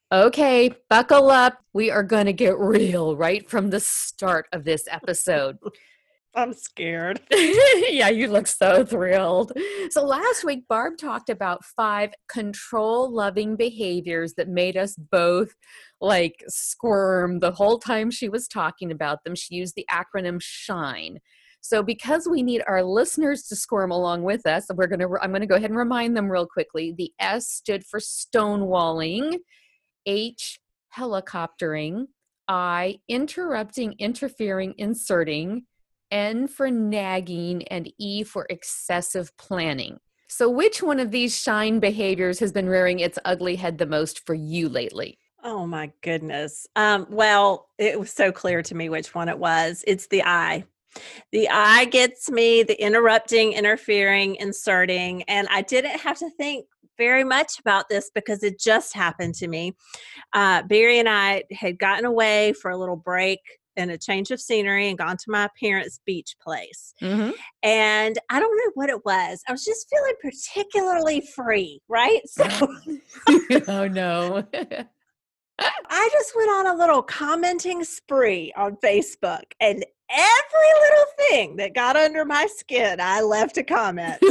Okay, buckle up. We are going to get real right from the start of this episode. I'm scared. Yeah, you look so thrilled. So last week, Barb talked about 5 control loving behaviors that made us both like squirm the whole time she was talking about them. She used the acronym SHINE. So because we need our listeners to squirm along with us, I'm going to go ahead and remind them real quickly. The S stood for stonewalling. H, helicoptering. I, interrupting, interfering, inserting. N for nagging. And E for excessive planning. So which one of these shine behaviors has been rearing its ugly head the most for you lately? Oh my goodness. Well, it was so clear to me which one it was. It's the I. The I gets me, the interrupting, interfering, inserting, and I didn't have to think very much about this because it just happened to me. Barry and I had gotten away for a little break and a change of scenery and gone to my parents' beach place. Mm-hmm. And I don't know what it was. I was just feeling particularly free, right? So Oh no. I just went on a little commenting spree on Facebook, and every little thing that got under my skin, I left a comment.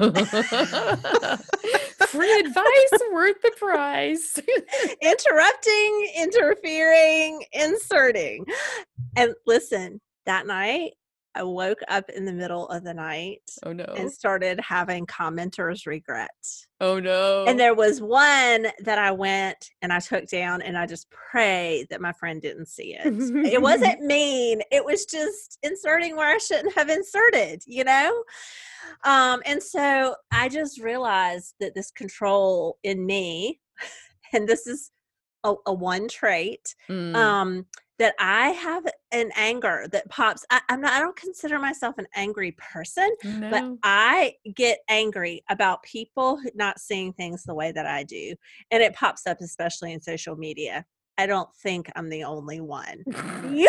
Free advice worth the price. Interrupting, interfering, inserting. And listen, that night, I woke up in the middle of the night Oh no. and started having commenters regret. Oh no. And there was one that I went and I took down and I just prayed that my friend didn't see it. It wasn't mean. It was just inserting where I shouldn't have inserted, you know? And so I just realized that this control in me, and this is a one trait, Mm. that I have an anger that pops. I don't consider myself an angry person, but No. I get angry about people not seeing things the way that I do. And it pops up, especially in social media. I don't think I'm the only one. Yeah.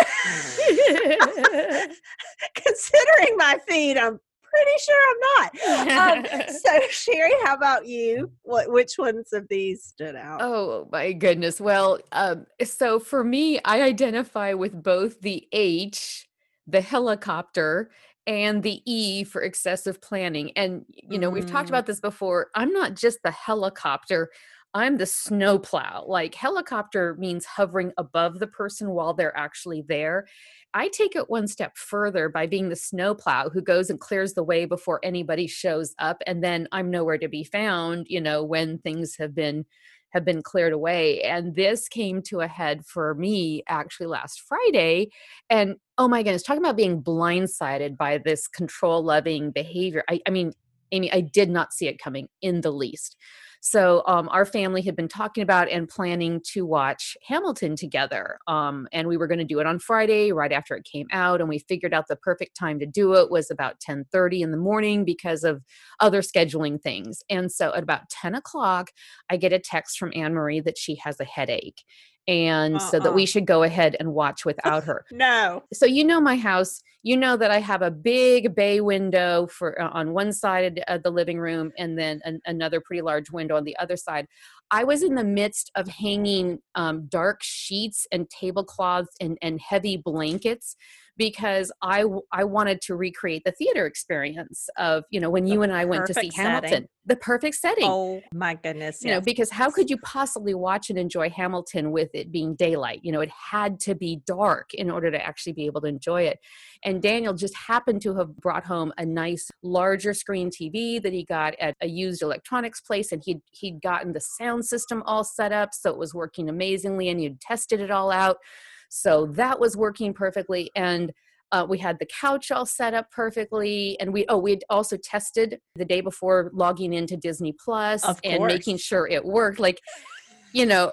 Considering my feed, I'm pretty sure I'm not. So Sherry, how about you? Which ones of these stood out? Oh my goodness. Well, so for me, I identify with both the H, the helicopter, and the E for excessive planning. And, we've talked Mm, about this before. I'm not just the helicopter, I'm the snowplow. Like, helicopter means hovering above the person while they're actually there. I take it one step further by being the snowplow who goes and clears the way before anybody shows up. And then I'm nowhere to be found, when things have been cleared away. And this came to a head for me actually last Friday. And oh my goodness, talking about being blindsided by this control loving behavior. I mean, Amy, I did not see it coming in the least. So our family had been talking about and planning to watch Hamilton together. And we were going to do it on Friday right after it came out. And we figured out the perfect time to do it was about 10:30 in the morning because of other scheduling things. And so at about 10 o'clock, I get a text from Anne Marie that she has a headache. And so that uh-uh. we should go ahead and watch without her. No. So my house, that I have a big bay window for on one side of the living room and then another pretty large window on the other side. I was in the midst of hanging dark sheets and tablecloths and heavy blankets because I wanted to recreate the theater experience of, when The you and I went to see perfect setting. Hamilton, the perfect setting. Oh my goodness, yes. Because how could you possibly watch and enjoy Hamilton with it being daylight? It had to be dark in order to actually be able to enjoy it. And Daniel just happened to have brought home a nice larger screen TV that he got at a used electronics place. And he'd gotten the sound system all set up. So it was working amazingly and he'd tested it all out. So that was working perfectly. And we had the couch all set up perfectly. And we'd also tested the day before logging into Disney Plus Of and making course. sure it worked. Like, you know,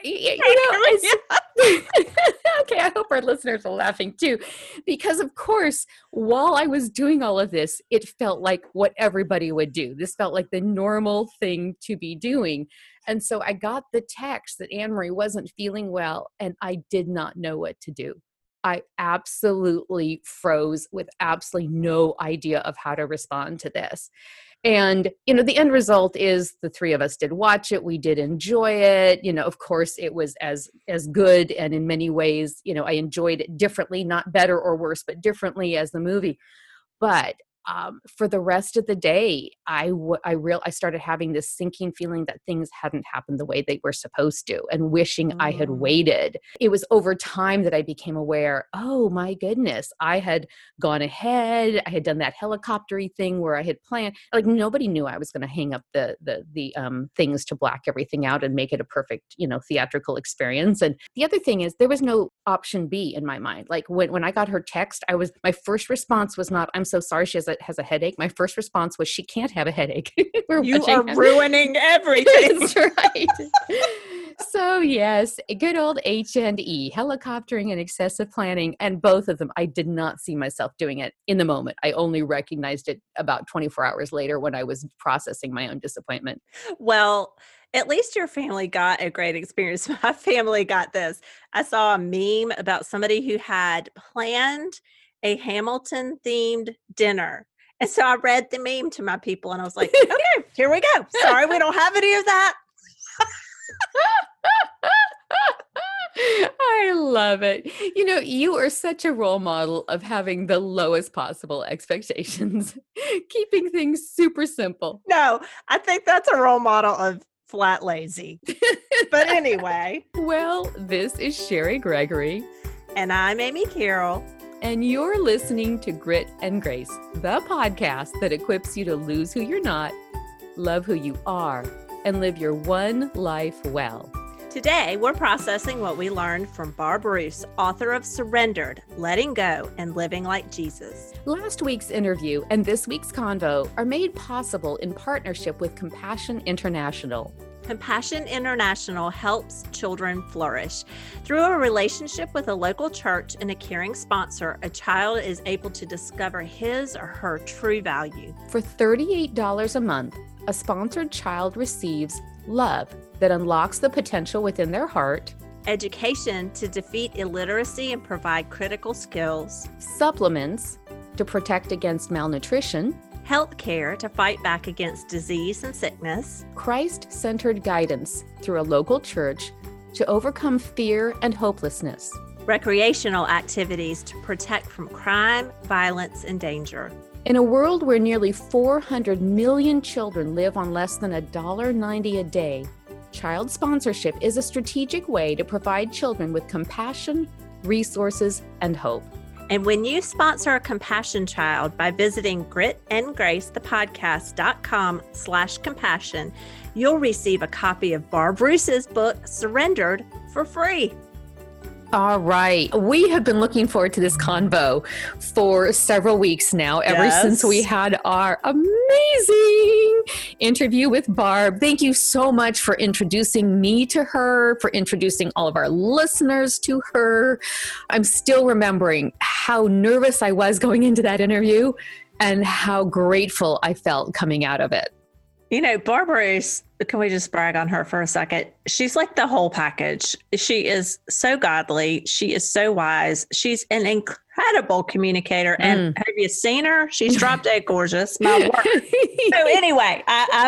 okay, I hope our listeners are laughing too, because of course, while I was doing all of this, it felt like what everybody would do. This felt like the normal thing to be doing. And so I got the text that Anne Marie wasn't feeling well, and I did not know what to do. I absolutely froze with absolutely no idea of how to respond to this. And, the end result is the three of us did watch it. We did enjoy it. Of course, it was as good. And in many ways, I enjoyed it differently, not better or worse, but differently as the movie. But for the rest of the day, I started having this sinking feeling that things hadn't happened the way they were supposed to, and wishing I had waited. It was over time that I became aware, oh my goodness, I had gone ahead. I had done that helicopter-y thing where I had planned, like nobody knew I was going to hang up the things to black everything out and make it a perfect, theatrical experience. And the other thing is there was no option B in my mind. Like when I got her text, my first response was not, I'm so sorry she has a headache. My first response was, she can't have a headache. You are ruining everything. That's right. So yes, good old H&E, helicoptering and excessive planning. And both of them, I did not see myself doing it in the moment. I only recognized it about 24 hours later when I was processing my own disappointment. Well, at least your family got a great experience. My family got this. I saw a meme about somebody who had planned a Hamilton-themed dinner. And so I read the meme to my people and I was like, okay, here we go. Sorry, we don't have any of that. I love it. You are such a role model of having the lowest possible expectations, keeping things super simple. No, I think that's a role model of flat lazy. But anyway. Well, this is Sherry Gregory. And I'm Amy Carroll. And you're listening to Grit and Grace, the podcast that equips you to lose who you're not, love who you are, and live your one life well. Today, we're processing what we learned from Barb Roos, author of Surrendered, Letting Go, and Living Like Jesus. Last week's interview and this week's convo are made possible in partnership with Compassion International. Compassion International helps children flourish. Through a relationship with a local church and a caring sponsor, a child is able to discover his or her true value. For $38 a month, a sponsored child receives love that unlocks the potential within their heart, education to defeat illiteracy and provide critical skills, supplements to protect against malnutrition, health care to fight back against disease and sickness, Christ-centered guidance through a local church to overcome fear and hopelessness, recreational activities to protect from crime, violence, and danger. In a world where nearly 400 million children live on less than $1.90 a day, child sponsorship is a strategic way to provide children with compassion, resources, and hope. And when you sponsor a compassion child by visiting gritandgracethepodcast.com/compassion, you'll receive a copy of Barb Roos's book, Surrendered, for free. All right. We have been looking forward to this convo for several weeks now, ever since we had our amazing interview with Barb. Thank you so much for introducing me to her, for introducing all of our listeners to her. I'm still remembering how nervous I was going into that interview and how grateful I felt coming out of it. Barb Roos, can we just brag on her for a second? She's like the whole package. She is so godly. She is so wise. She's an incredible communicator. And have you seen her? She's drop dead gorgeous. My word. So anyway,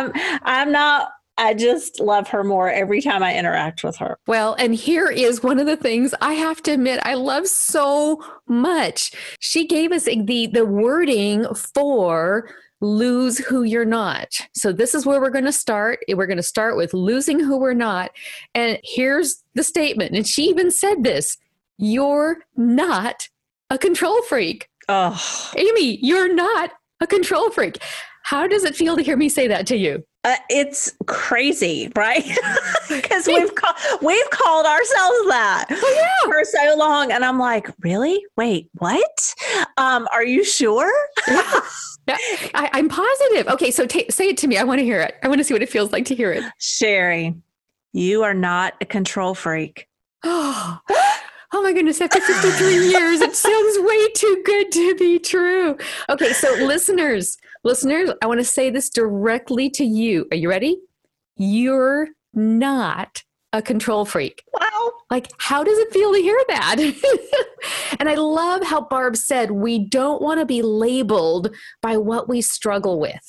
I just love her more every time I interact with her. Well, and here is one of the things I have to admit I love so much. She gave us the wording for lose who you're not. So this is where we're going to start. We're going to start with losing who we're not. And here's the statement. And she even said this: you're not a control freak. Oh, Amy, you're not a control freak. How does it feel to hear me say that to you? It's crazy, right? Because we've called ourselves that for so long. And I'm like, really? Wait, what? Are you sure? Yeah, I'm positive. Okay, so say it to me. I want to hear it. I want to see what it feels like to hear it. Sherry, you are not a control freak. Oh my goodness, after 53 years, it sounds way too good to be true. Okay, so listeners, I want to say this directly to you. Are you ready? You're not a control freak. Wow. Like, how does it feel to hear that? And I love how Barb said, we don't want to be labeled by what we struggle with.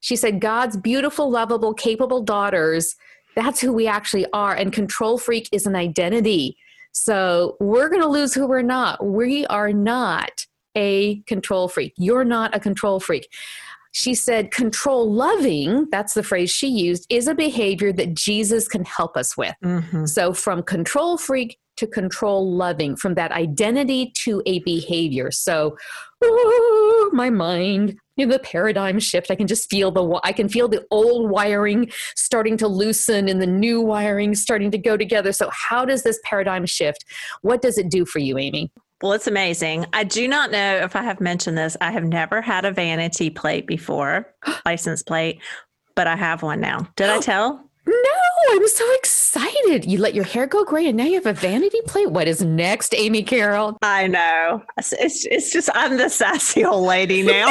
She said, God's beautiful, lovable, capable daughters, that's who we actually are. And control freak is an identity. So we're going to lose who we're not. We are not a control freak. You're not a control freak. She said, control loving, that's the phrase she used, is a behavior that Jesus can help us with. Mm-hmm. So from control freak to control loving, from that identity to a behavior. So my mind, the paradigm shift, I can just feel the old wiring starting to loosen and the new wiring starting to go together. So how does this paradigm shift? What does it do for you, Amy? Well, it's amazing. I do not know if I have mentioned this. I have never had a vanity plate before, license plate, but I have one now. Did I tell? No, I'm so excited. You let your hair go gray and now you have a vanity plate. What is next, Amy Carroll? I know. It's just, I'm the sassy old lady now.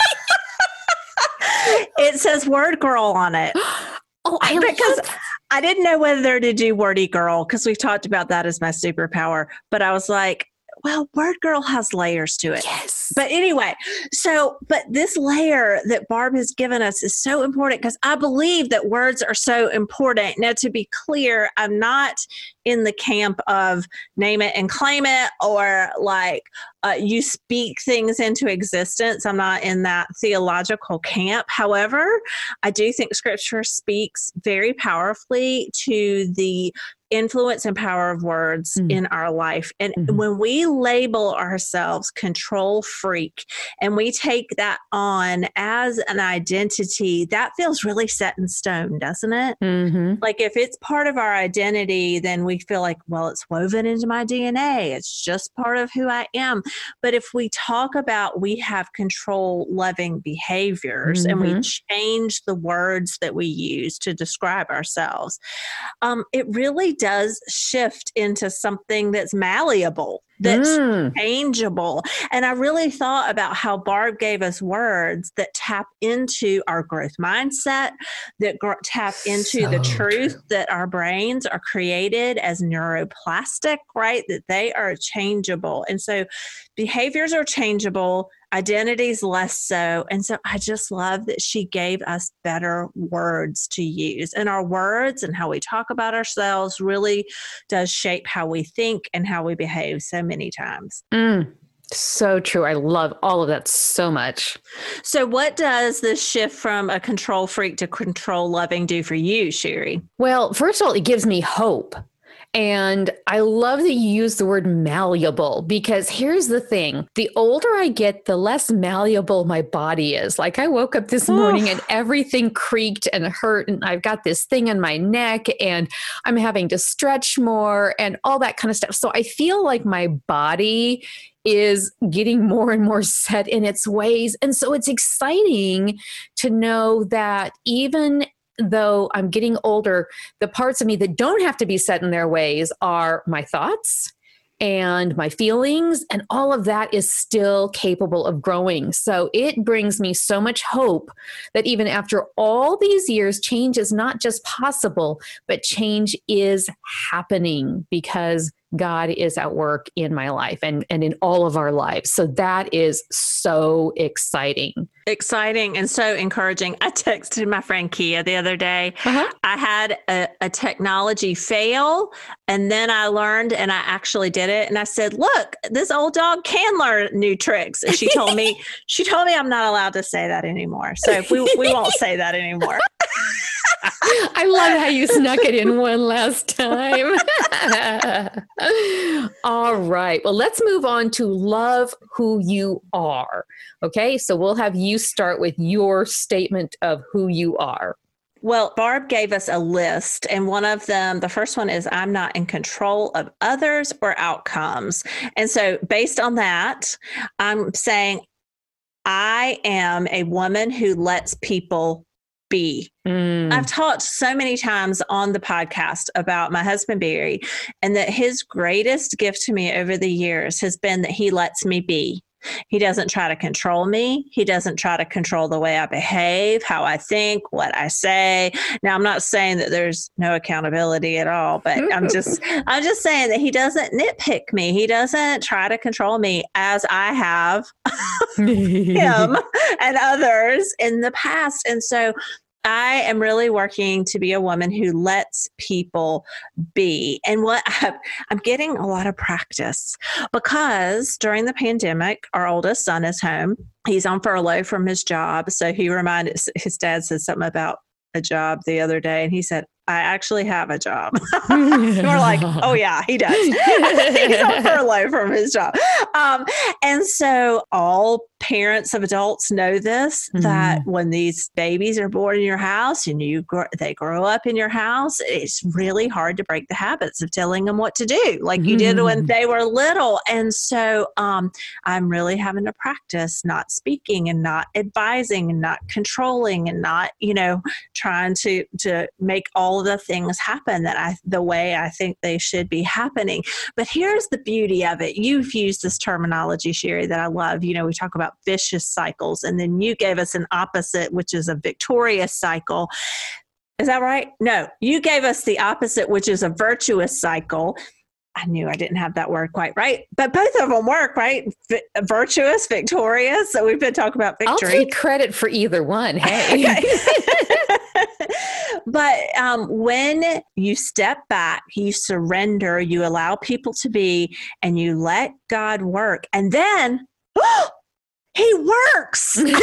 It says Word Girl on it. Oh, I didn't know whether to do Wordy Girl because we've talked about that as my superpower, but I was like, well, Word Girl has layers to it. Yes. But anyway, but this layer that Barb has given us is so important because I believe that words are so important. Now, to be clear, I'm not in the camp of name it and claim it or like you speak things into existence. I'm not in that theological camp. However, I do think scripture speaks very powerfully to the influence and power of words in our life. And when we label ourselves control freak and we take that on as an identity, that feels really set in stone, doesn't it? Mm-hmm. Like if it's part of our identity, then we feel like, well, it's woven into my DNA. It's just part of who I am. But if we talk about we have control loving behaviors and we change the words that we use to describe ourselves, it really does shift into something that's malleable, that's changeable. And I really thought about how Barb gave us words that tap into our growth mindset, that tap into the truth that our brains are created as neuroplastic, right? That they are changeable. And so behaviors are changeable, identities less so. And so I just love that she gave us better words to use. And our words and how we talk about ourselves really does shape how we think and how we behave so many times. So true. I love all of that so much. So what does this shift from a control freak to control loving do for you, Sherry? Well, first of all, it gives me hope. And I love that you use the word malleable because here's the thing. The older I get, the less malleable my body is. Like I woke up this morning and everything creaked and hurt and I've got this thing in my neck and I'm having to stretch more and all that kind of stuff. So I feel like my body is getting more and more set in its ways. And so it's exciting to know that even though I'm getting older, the parts of me that don't have to be set in their ways are my thoughts and my feelings, and all of that is still capable of growing. So it brings me so much hope that even after all these years, change is not just possible, but change is happening because God is at work in my life and in all of our lives. So that is so exciting. Exciting and so encouraging. I texted my friend Kia the other day. I had a technology fail and then I learned and I actually did it. And I said, look, this old dog can learn new tricks. And she told me I'm not allowed to say that anymore. So we won't say that anymore. I love how you snuck it in one last time. All right. Well, let's move on to love who you are. Okay. So we'll have you start with your statement of who you are. Well, Barb gave us a list, and one of them, the first one is I'm not in control of others or outcomes. And so based on that, I'm saying I am a woman who lets people be. I've talked so many times on the podcast about my husband, Barry, and that his greatest gift to me over the years has been that he lets me be. He doesn't try to control me. He doesn't try to control the way I behave, how I think, what I say. Now, I'm not saying that there's no accountability at all, but I'm just saying that he doesn't nitpick me. He doesn't try to control me as I have him and others in the past. And so I am really working to be a woman who lets people be. And I'm getting a lot of practice because during the pandemic, our oldest son is home. He's on furlough from his job. So he reminded, his dad said something about a job the other day, and he said, I actually have a job. We're like, oh yeah, he does. He's on furlough from his job. And so all parents of adults know this, that when these babies are born in your house and they grow up in your house, it's really hard to break the habits of telling them what to do, like you did when they were little. And so I'm really having to practice not speaking and not advising and not controlling and not, trying to make all of the things happen the way I think they should be happening. But here's the beauty of it. You've used this terminology, Sherry, that I love. We talk about vicious cycles, and then you gave us an opposite, which is a victorious cycle. Is that right? No, you gave us the opposite, which is a virtuous cycle. I knew I didn't have that word quite right, but both of them work, right? Virtuous, victorious. So we've been talking about victory. I'll take credit for either one. Hey. But when you step back, you surrender, you allow people to be, and you let God work, and then he works. Are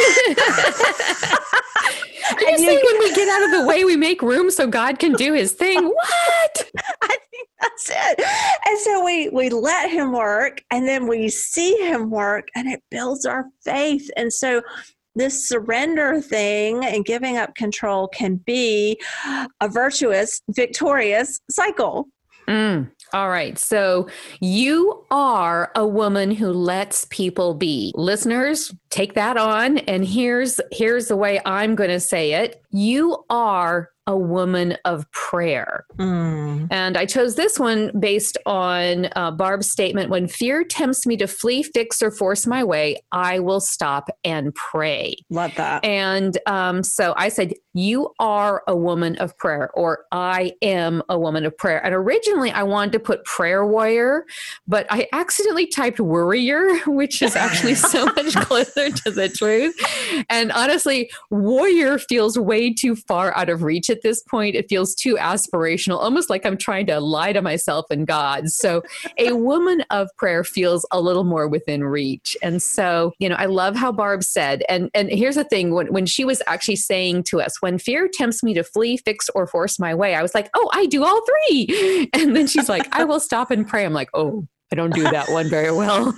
you saying when we get out of the way, we make room so God can do his thing? What? I think that's it. And so we let him work, and then we see him work, and it builds our faith. And so this surrender thing and giving up control can be a virtuous, victorious cycle. All right. So you are a woman who lets people be. Listeners, take that on. And here's the way I'm going to say it. You are a woman of prayer. And I chose this one based on Barb's statement, when fear tempts me to flee, fix, or force my way, I will stop and pray. Love that. And so I said, you are a woman of prayer, or I am a woman of prayer. And originally I wanted to put prayer warrior, but I accidentally typed worrier, which is actually so much closer to the truth. And honestly, warrior feels way too far out of reach at this point. It feels too aspirational, almost like I'm trying to lie to myself and God. So a woman of prayer feels a little more within reach. And so, I love how Barb said, and here's the thing, when she was actually saying to us, when fear tempts me to flee, fix, or force my way, I was like, oh, I do all three. And then she's like, I will stop and pray. I'm like, oh, I don't do that one very well.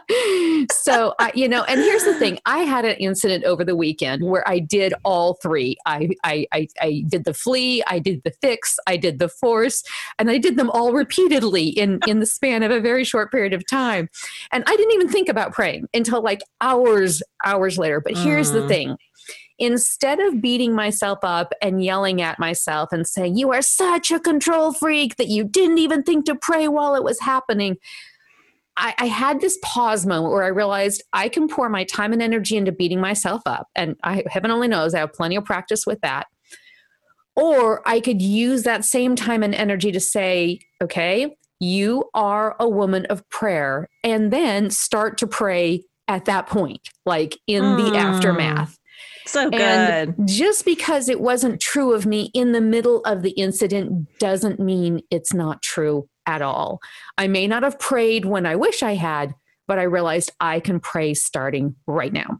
So, and here's the thing. I had an incident over the weekend where I did all three. I did the flee, I did the fix, I did the force, and I did them all repeatedly in the span of a very short period of time. And I didn't even think about praying until like hours later. But here's the thing. Instead of beating myself up and yelling at myself and saying, you are such a control freak that you didn't even think to pray while it was happening, I had this pause moment where I realized I can pour my time and energy into beating myself up. And heaven only knows I have plenty of practice with that. Or I could use that same time and energy to say, okay, you are a woman of prayer, and then start to pray at that point, like in the aftermath. So good. And just because it wasn't true of me in the middle of the incident doesn't mean it's not true at all. I may not have prayed when I wish I had, but I realized I can pray starting right now.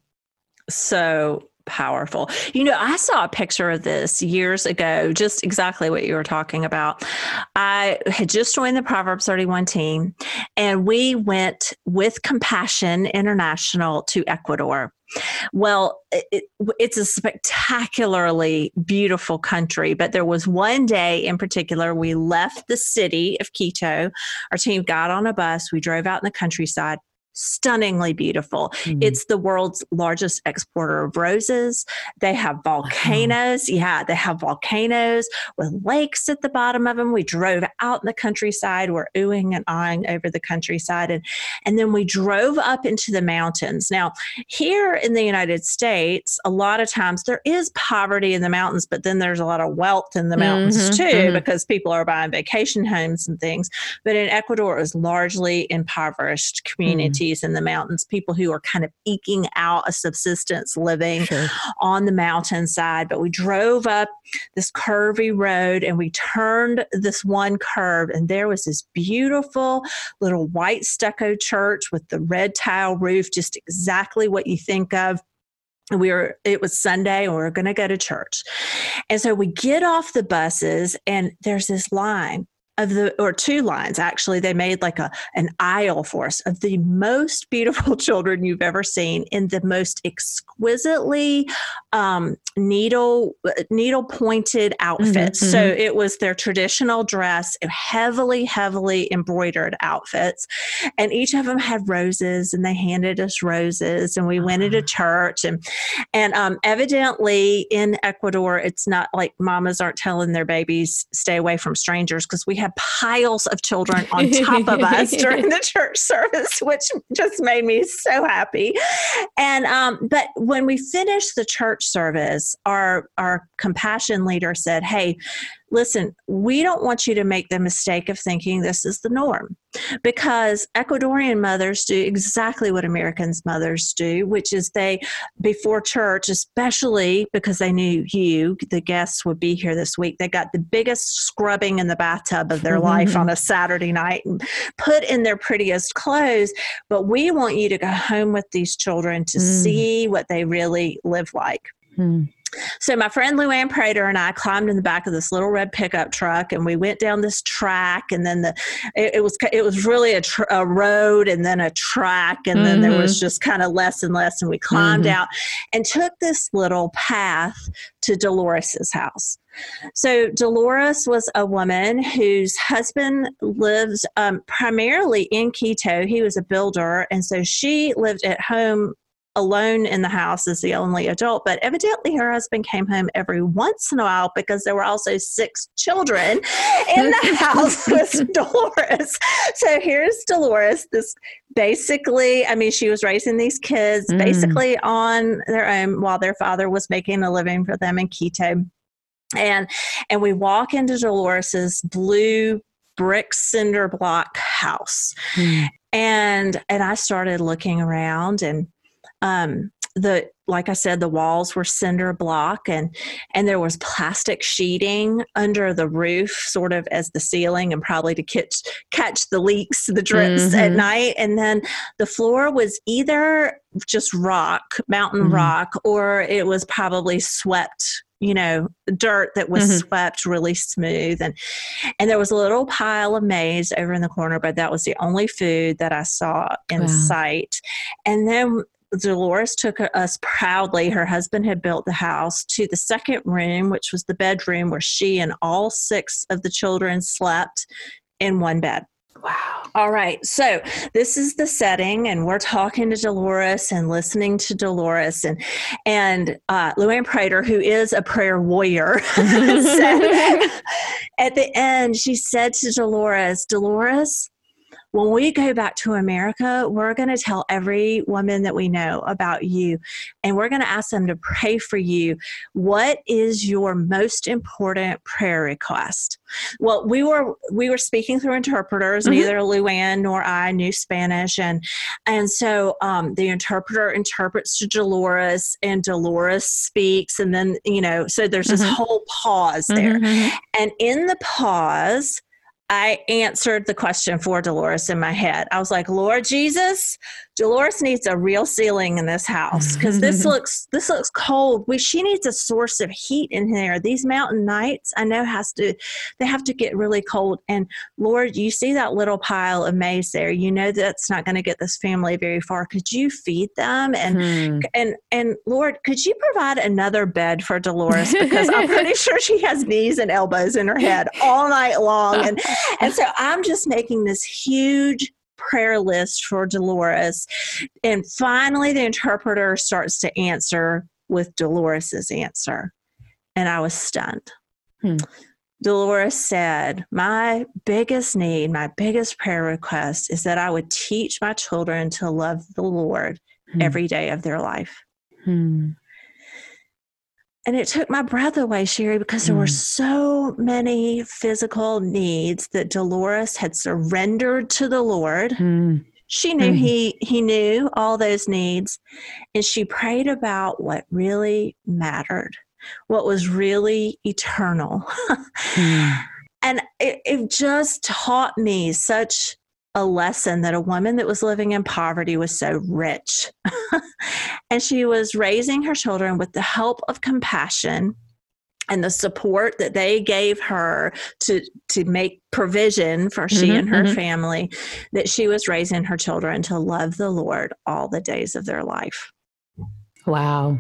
So powerful. I saw a picture of this years ago, just exactly what you were talking about. I had just joined the Proverbs 31 team, and we went with Compassion International to Ecuador. Well, it's a spectacularly beautiful country, but there was one day in particular, we left the city of Quito. Our team got on a bus. We drove out in the countryside. stunningly beautiful. Mm. It's the world's largest exporter of roses. They have volcanoes. Yeah, they have volcanoes with lakes at the bottom of them. We drove out in the countryside. We're oohing and eyeing over the countryside. And then we drove up into the mountains. Now, here in the United States, a lot of times there is poverty in the mountains, but then there's a lot of wealth in the mountains too, because people are buying vacation homes and things. But in Ecuador, it was largely impoverished communities in the mountains, people who are kind of eking out a subsistence living on the mountainside. But we drove up this curvy road and we turned this one curve, and there was this beautiful little white stucco church with the red tile roof, just exactly what you think of. It was Sunday and we were going to go to church. And so we get off the buses and there's this line or two lines, actually. They made like an aisle for us of the most beautiful children you've ever seen in the most exquisitely needle pointed outfits. So it was their traditional dress, heavily embroidered outfits. And each of them had roses, and they handed us roses, and we went into church. And evidently in Ecuador, it's not like mamas aren't telling their babies, stay away from strangers, because we had piles of children on top of us during the church service, which just made me so happy. And but when we finished the church service, our compassion leader said, "Hey, listen, we don't want you to make the mistake of thinking this is the norm, because Ecuadorian mothers do exactly what Americans mothers do, which is they, before church, especially because they knew the guests would be here this week, they got the biggest scrubbing in the bathtub of their life on a Saturday night and put in their prettiest clothes. But we want you to go home with these children to see what they really live like." So my friend Luann Prater and I climbed in the back of this little red pickup truck, and we went down this track, and then it was really a road and then a track, and then there was just kind of less and less, and we climbed out and took this little path to Dolores's house. So Dolores was a woman whose husband lives primarily in Quito. He was a builder, and so she lived at home alone in the house as the only adult, but evidently her husband came home every once in a while because there were also 6 children in the house with Dolores. So here's Dolores, this basically, I mean, she was raising these kids basically on their own while their father was making a living for them in Quito. And we walk into Dolores's blue brick cinder block house. And I started looking around, and like I said, the walls were cinder block, and there was plastic sheeting under the roof, sort of as the ceiling, and probably to catch the leaks, the drips at night. And then the floor was either just mountain rock, or it was probably swept, dirt that was swept really smooth. And there was a little pile of maize over in the corner, but that was the only food that I saw in sight. And then Dolores took us proudly, her husband had built the house, to the second room, which was the bedroom where she and all 6 of the children slept in one bed. Wow. All right. So this is the setting, and we're talking to Dolores and listening to Dolores, and Luann Prater, who is a prayer warrior, said, at the end, she said to Dolores, when we go back to America, we're going to tell every woman that we know about you, and we're going to ask them to pray for you. What is your most important prayer request? Well, we were speaking through interpreters. Neither Luann nor I knew Spanish, and so the interpreter interprets to Dolores, and Dolores speaks, and then so there's this whole pause there, and in the pause, I answered the question for Dolores in my head. I was like, Lord Jesus, Dolores needs a real ceiling in this house, because this looks cold. She needs a source of heat in there. These mountain nights, I know they have to get really cold. And Lord, you see that little pile of maize there. You know that's not going to get this family very far. Could you feed them? And Lord, could you provide another bed for Dolores, because I'm pretty sure she has knees and elbows in her head all night long. And so I'm just making this huge prayer list for Dolores. And finally, the interpreter starts to answer with Dolores's answer. And I was stunned. Dolores said, my biggest need, my biggest prayer request is that I would teach my children to love the Lord every day of their life. And it took my breath away, Sherry, because there were so many physical needs that Dolores had surrendered to the Lord. She knew he knew all those needs, and she prayed about what really mattered, what was really eternal. And it just taught me such a lesson that a woman that was living in poverty was so rich. And she was raising her children with the help of compassion and the support that they gave her to make provision for she and her family, that she was raising her children to love the Lord all the days of their life. Wow.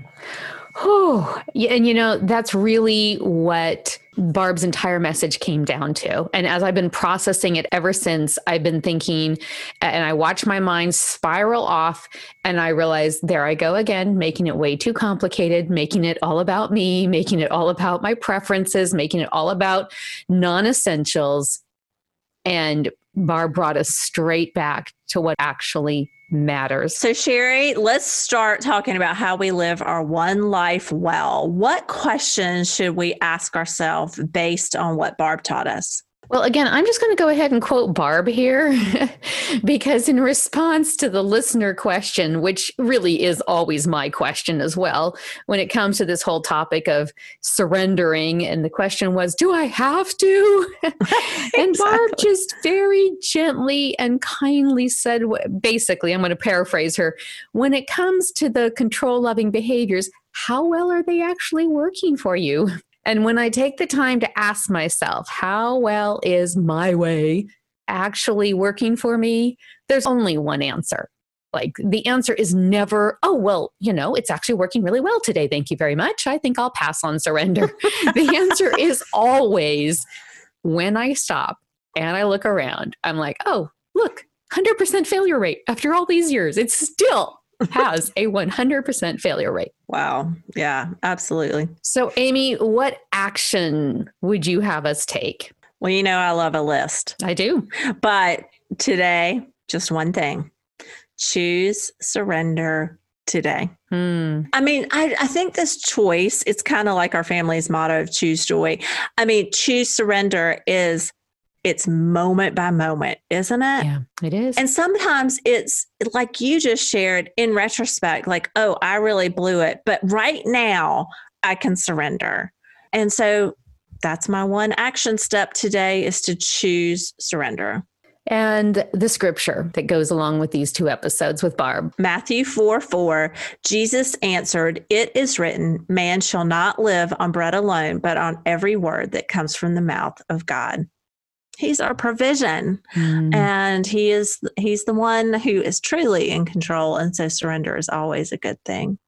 Oh, yeah, and that's really what Barb's entire message came down to. And as I've been processing it ever since, I've been thinking, and I watch my mind spiral off, and I realize there I go again, making it way too complicated, making it all about me, making it all about my preferences, making it all about non-essentials. And Barb brought us straight back to what actually matters. So Sherry, let's start talking about how we live our one life well. What questions should we ask ourselves based on what Barb taught us? Well, again, I'm just going to go ahead and quote Barb here because in response to the listener question, which really is always my question as well, when it comes to this whole topic of surrendering, and the question was, do I have to? And Barb just very gently and kindly said, basically, I'm going to paraphrase her, when it comes to the control-loving behaviors, how well are they actually working for you? And when I take the time to ask myself, how well is my way actually working for me? There's only one answer. Like the answer is never, oh, well, it's actually working really well today. Thank you very much. I think I'll pass on surrender. The answer is always when I stop and I look around, I'm like, oh, look, 100% failure rate after all these years. It's still has a 100% failure rate. Wow. Yeah, absolutely. So, Amy, what action would you have us take? Well, I love a list. I do. But today, just one thing. Choose surrender today. I mean, I think this choice, it's kind of like our family's motto of choose joy. I mean, choose surrender it's moment by moment, isn't it? Yeah, it is. And sometimes it's like you just shared in retrospect, like, oh, I really blew it. But right now I can surrender. And so that's my one action step today is to choose surrender. And the scripture that goes along with these two episodes with Barb. Matthew 4:4, Jesus answered, it is written, man shall not live on bread alone, but on every word that comes from the mouth of God. He's our provision, and he's the one who is truly in control. And so surrender is always a good thing.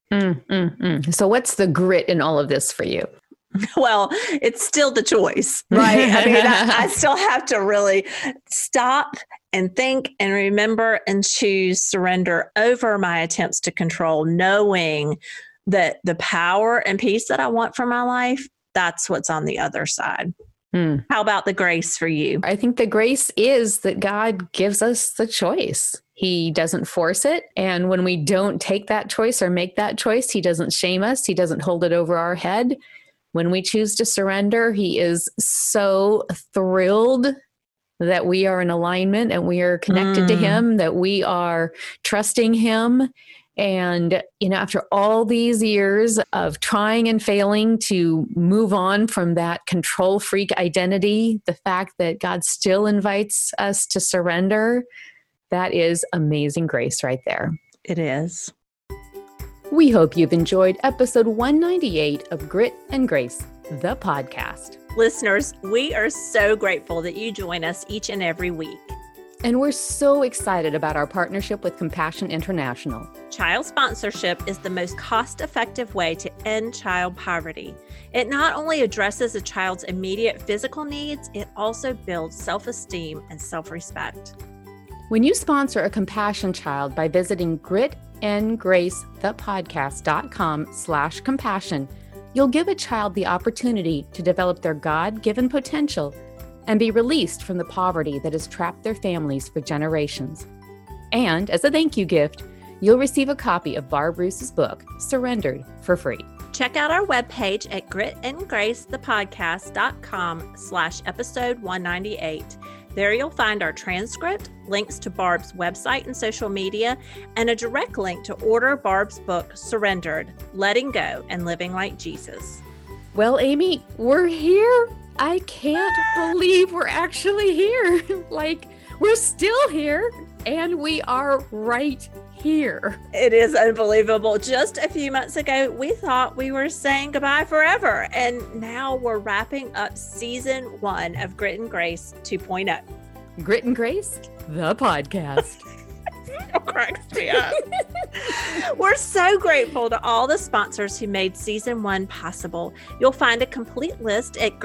So what's the grit in all of this for you? Well, it's still the choice, right? I mean, I still have to really stop and think and remember and choose surrender over my attempts to control, knowing that the power and peace that I want for my life, that's what's on the other side. How about the grace for you? I think the grace is that God gives us the choice. He doesn't force it. And when we don't take that choice or make that choice, he doesn't shame us. He doesn't hold it over our head. When we choose to surrender, he is so thrilled that we are in alignment and we are connected to him, that we are trusting him. And, after all these years of trying and failing to move on from that control freak identity, the fact that God still invites us to surrender, that is amazing grace right there. It is. We hope you've enjoyed episode 198 of Grit and Grace, the podcast. Listeners, we are so grateful that you join us each and every week. And we're so excited about our partnership with Compassion International. Child sponsorship is the most cost-effective way to end child poverty. It not only addresses a child's immediate physical needs, it also builds self-esteem and self-respect. When you sponsor a Compassion Child by visiting gritandgracethepodcast.com/compassion, you'll give a child the opportunity to develop their God-given potential and be released from the poverty that has trapped their families for generations. And as a thank you gift, you'll receive a copy of Barb Roos's book, Surrendered, for free. Check out our webpage at gritandgracethepodcast.com/episode 198. There you'll find our transcript, links to Barb's website and social media, and a direct link to order Barb's book, Surrendered, Letting Go and Living Like Jesus. Well, Amy, we're here. I can't believe we're actually here. We're still here, and we are right here. It is unbelievable. Just a few months ago, we thought we were saying goodbye forever, and now we're wrapping up season 1 of Grit and Grace 2.0. Grit and Grace, the podcast. It cracks me up. We're so grateful to all the sponsors who made season 1 possible. You'll find a complete list at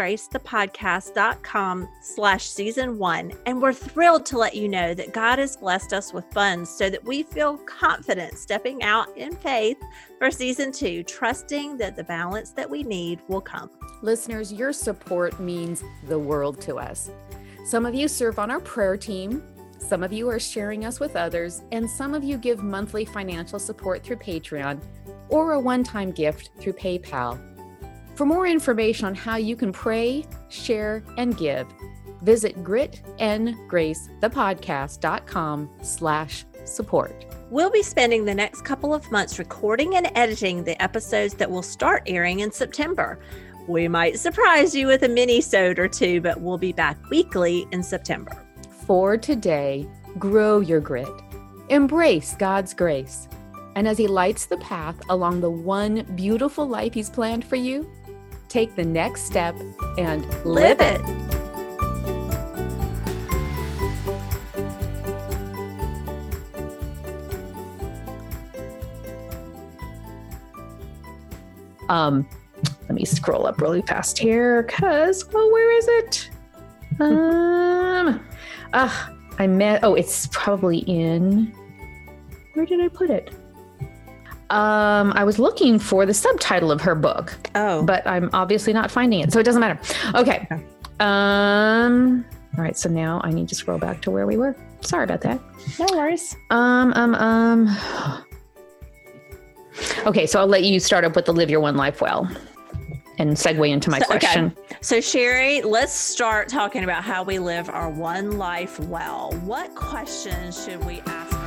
gritandgracethepodcast.com/season 1. And we're thrilled to let you know that God has blessed us with funds so that we feel confident stepping out in faith for season 2, trusting that the balance that we need will come. Listeners, your support means the world to us. Some of you serve on our prayer team. Some of you are sharing us with others, and some of you give monthly financial support through Patreon or a one-time gift through PayPal. For more information on how you can pray, share, and give, visit gritandgracethepodcast.com/support. We'll be spending the next couple of months recording and editing the episodes that will start airing in September. We might surprise you with a mini-sode or two, but we'll be back weekly in September. For today, grow your grit. Embrace God's grace. And as He lights the path along the one beautiful life He's planned for you, take the next step and live it. Let me scroll up really fast here because, where is it? It's probably in, where did I put it? I was looking for the subtitle of her book. Oh. But I'm obviously not finding it, so it doesn't matter. Okay. All right, so now I need to scroll back to where we were. Sorry about that. No worries. Okay, so I'll let you start up with the Live Your One Life Well and segue into my question. Okay. So Sherry, let's start talking about how we live our one life well. What questions should we ask